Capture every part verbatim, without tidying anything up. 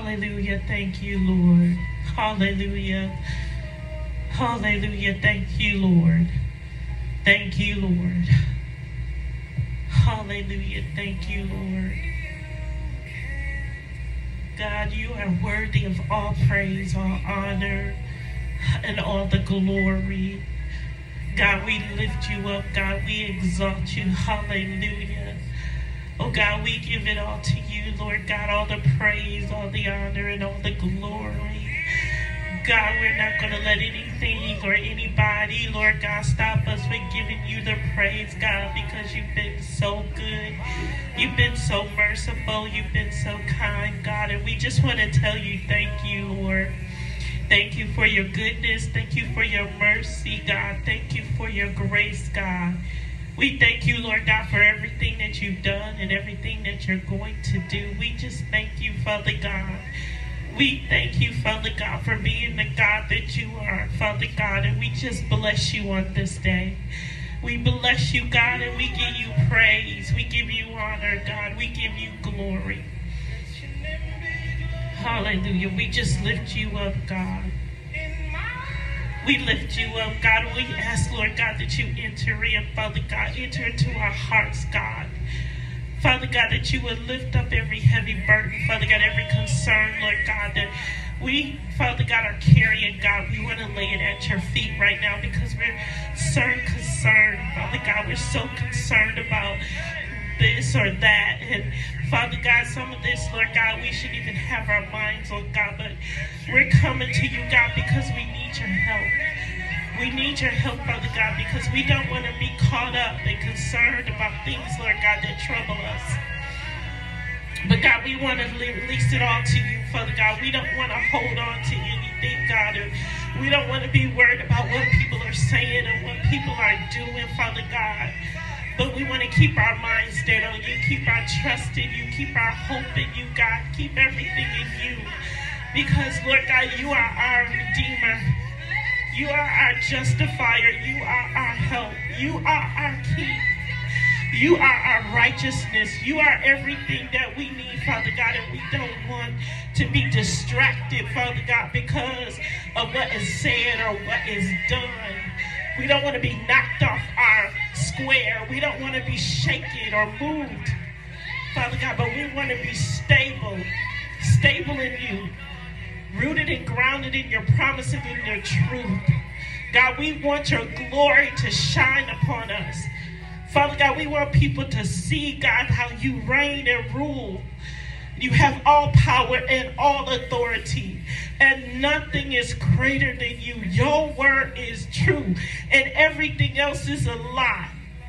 Hallelujah. Thank you, Lord. Hallelujah. Hallelujah. Thank you, Lord. Thank you, Lord. Hallelujah. Thank you, Lord. God, you are worthy of all praise, all honor, and all the glory. God, we lift you up. God, we exalt you. Hallelujah. Oh, God, we give it all to you, Lord God, all the praise, all the honor, and all the glory. God, we're not going to let anything or anybody, Lord God, stop us from giving you the praise, God, because you've been so good. You've been so merciful. You've been so kind, God, and we just want to tell you thank you, Lord. Thank you for your goodness. Thank you for your mercy, God. Thank you for your grace, God. We thank you, Lord God, for everything that you've done and everything that you're going to do. We just thank you, Father God. We thank you, Father God, for being the God that you are, Father God, and we just bless you on this day. We bless you, God, and we give you praise. We give you honor, God. We give you glory. Hallelujah. We just lift you up, God. We lift you up, God. We ask, Lord God, that you enter in, Father God. Enter into our hearts, God. Father God, that you would lift up every heavy burden, Father God, every concern, Lord God, that we, Father God, are carrying, God. We want to lay it at your feet right now because we're so concerned, Father God. We're so concerned about this or that. And Father God, some of this, Lord God, we should even have our minds on, God, but we're coming to you, God, because we need your help. We need your help, Father God, because we don't want to be caught up and concerned about things, Lord God, that trouble us. But God, we want to release it all to you, Father God. We don't want to hold on to anything, God. And we don't want to be worried about what people are saying and what people are doing, Father God. But we want to keep our minds stayed on you, keep our trust in you, keep our hope in you, God. Keep everything in you. Because, Lord God, you are our Redeemer. You are our justifier. You are our help. You are our King. You are our righteousness. You are everything that we need, Father God, and we don't want to be distracted, Father God, because of what is said or what is done. We don't want to be knocked off our square. We don't want to be shaken or moved, Father God, but we want to be stable, stable in you, rooted and grounded in your promises and your truth. God, we want your glory to shine upon us. Father God, we want people to see, God, how you reign and rule. You have all power and all authority, and nothing is greater than you. Your word is true, and everything else is a lie.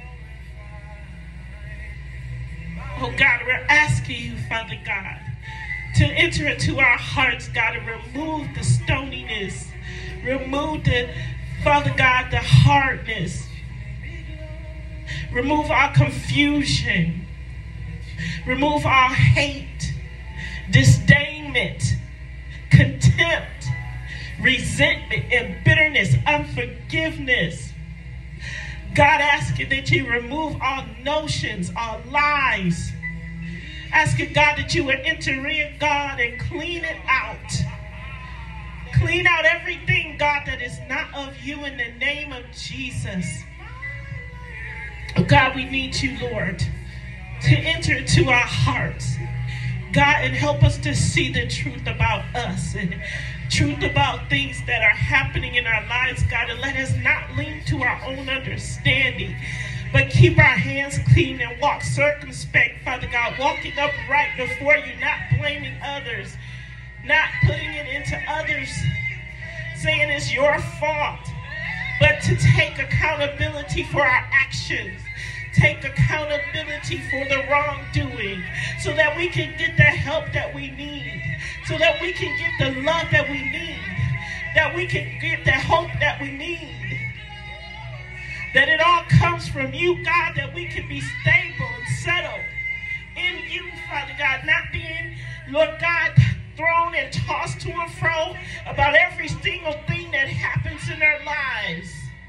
Oh God, we're asking you, Father God, to enter into our hearts, God, and remove the stoniness. Remove the, Father God, the hardness. Remove our confusion. Remove our hate, disdainment, contempt, resentment, and bitterness, unforgiveness. God, asking that you remove all notions, all lies. Asking, God, that you would enter in, God, and clean it out. Clean out everything, God, that is not of you in the name of Jesus. Oh, God, we need you, Lord, to enter into our hearts, God, and help us to see the truth about us and truth about things that are happening in our lives, God, and let us not lean to our own understanding, but keep our hands clean and walk circumspect, Father God, walking upright before you, not blaming others, not putting it into others, saying it's your fault, but to take accountability for our actions. Take accountability for the wrongdoing so that we can get the help that we need, so that we can get the love that we need, that we can get the hope that we need, that it all comes from you, God, that we can be stable and settled in you, Father God, not being, Lord God, thrown and tossed to and fro about every single thing that happens in our lives.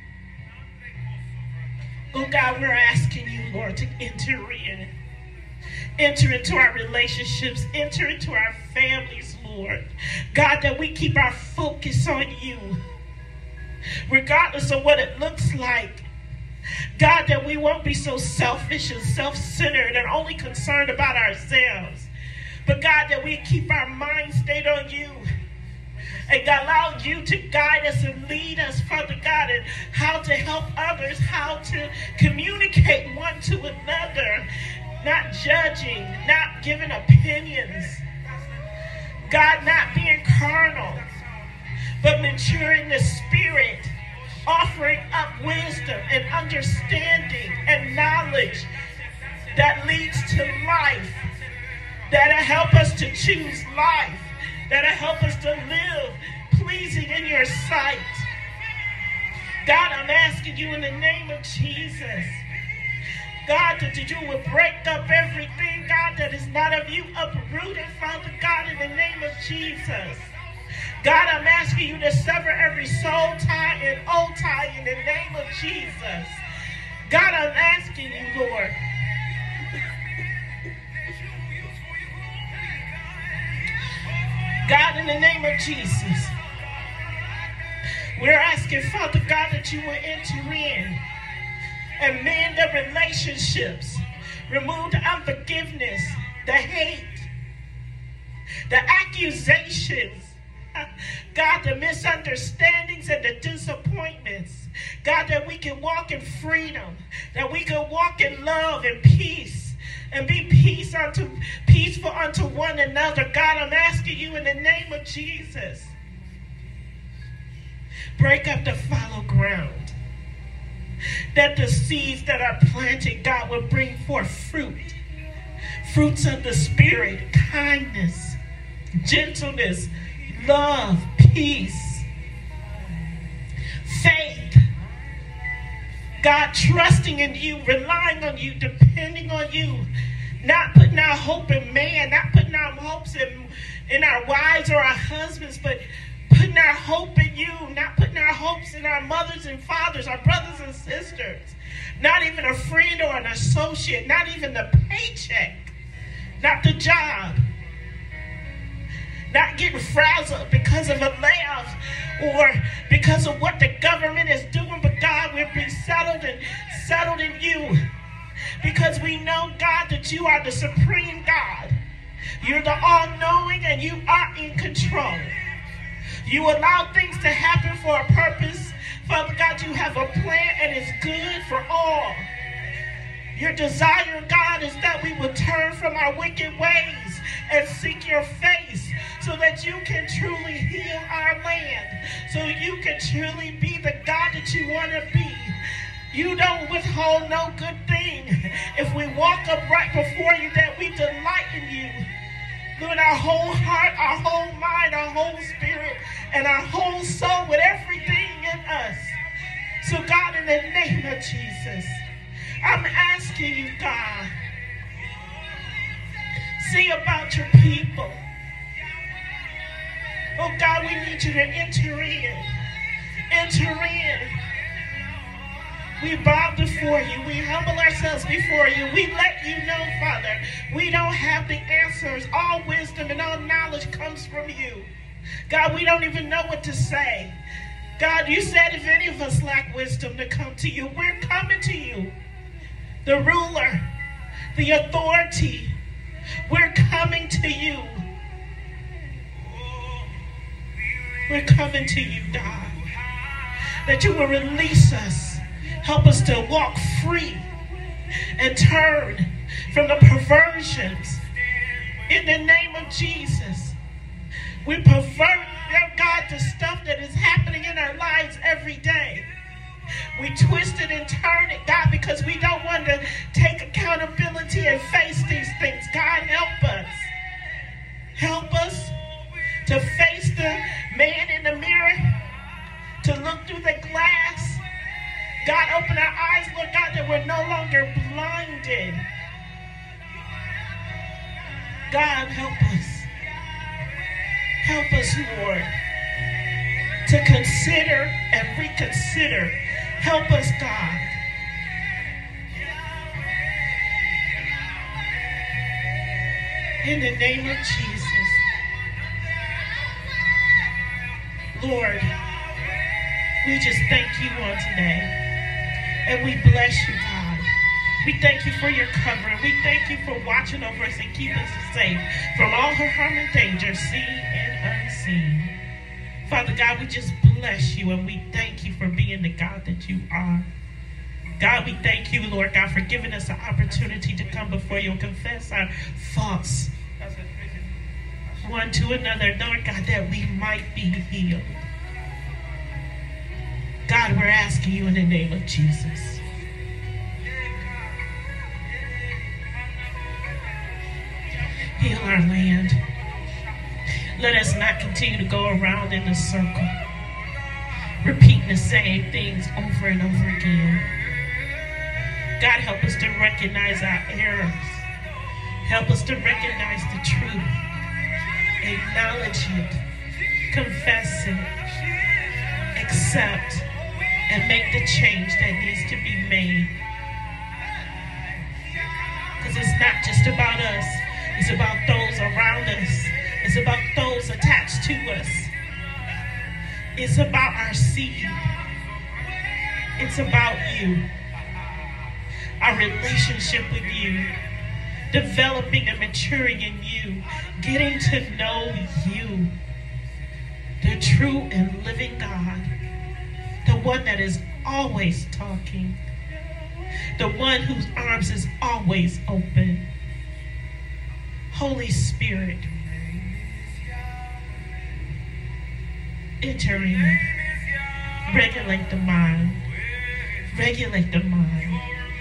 Oh God, we're asking you, Lord, to enter in. Enter into our relationships. Enter into our families, Lord. Lord. God, that we keep our focus on you, regardless of what it looks like. God, that we won't be so selfish and self-centered and only concerned about ourselves. But God, that we keep our mind stayed on you. And God, allow you to guide us and lead us, Father God, in how to help others, how to communicate one to another, not judging, not giving opinions. God, not being carnal, but maturing the spirit, offering up wisdom and understanding and knowledge that leads to life, that'll help us to choose life, that'll help us to live pleasing in your sight. God, I'm asking you in the name of Jesus, God, that you would break up everything, God, that is not of you, uproot it, Father God, in the name of Jesus. God, I'm asking you to sever every soul tie and old tie in the name of Jesus. God, I'm asking you, Lord, God, in the name of Jesus, we're asking, Father God, that you will enter in and mend the relationships, remove the unforgiveness, the hate, the accusations, God, the misunderstandings and the disappointments. God, that we can walk in freedom, that we can walk in love and peace, and be peace unto, peaceful unto one another. God, I'm asking you in the name of Jesus, break up the fallow ground, that the seeds that are planted, God, will bring forth fruit, fruits of the Spirit, kindness, gentleness, love, peace, faith. God, trusting in you, relying on you, depending on you, not putting our hope in man, not putting our hopes in, in our wives or our husbands, but putting our hope in you, not putting our hopes in our mothers and fathers, our brothers and sisters, not even a friend or an associate, not even the paycheck, not the job, not getting frazzled because of a layoff or because of what the government is doing, but God, we'll be settled and settled in you, because we know, God, that you are the supreme God. You're the all-knowing and you are in control. You allow things to happen for a purpose. Father God, you have a plan and it's good for all. Your desire, God, is that we will turn from our wicked ways and seek your face, so that you can truly heal our land, so you can truly be the God that you want to be. You don't withhold no good thing. If we walk upright before you, that we delight in you. Lord, our whole heart, our whole mind, our whole spirit, and our whole soul, with everything in us. So God, in the name of Jesus, I'm asking you, God, see about your people. Oh God, we need you to enter in. Enter in. We bow before you. We humble ourselves before you. We let you know, Father, we don't have the answers. All wisdom and all knowledge comes from you. God, we don't even know what to say. God, you said if any of us lack wisdom to come to you, we're coming to you. The ruler, the authority, we're coming to you. We're coming to you, God, that you will release us. Help us to walk free and turn from the perversions. In the name of Jesus, we pervert, God, the stuff that is happening in our lives every day. We twist it and turn it, God, because we don't want to take accountability and face these things. God, help us. Help us to face the man in the mirror, to look through the glass. God, open our eyes, Lord God, that we're no longer blinded. God, help us. Help us, Lord, to consider and reconsider. Help us, God. In the name of Jesus. Lord, we just thank you on today. And we bless you, God. We thank you for your covering. We thank you for watching over us and keeping us safe from all her harm and danger, seen and unseen. Father God, we just bless you and we thank you for being the God that you are. God, we thank you, Lord God, for giving us an opportunity to come before you and confess our faults one to another, Lord God, that we might be healed. God, we're asking you in the name of Jesus. Heal our land. Let us not continue to go around in a circle, repeating the same things over and over again. God, help us to recognize our errors. Help us to recognize the truth, acknowledge it, confess it, accept, and make the change that needs to be made. Because it's not just about us. It's about those around us. It's about those attached to us. It's about our seed. It's about you. Our relationship with you. Developing and maturing in you. Getting to know you. The true and living God. The one that is always talking. The one whose arms is always open. Holy Spirit, enter in, regulate the mind, regulate the mind.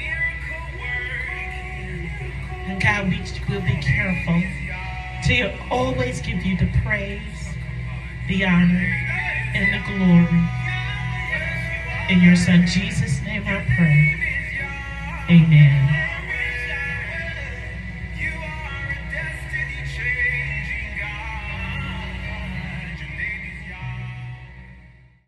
And God, we will be careful to always give you the praise, the honor, and the glory. In your Son Jesus' name I pray. Amen.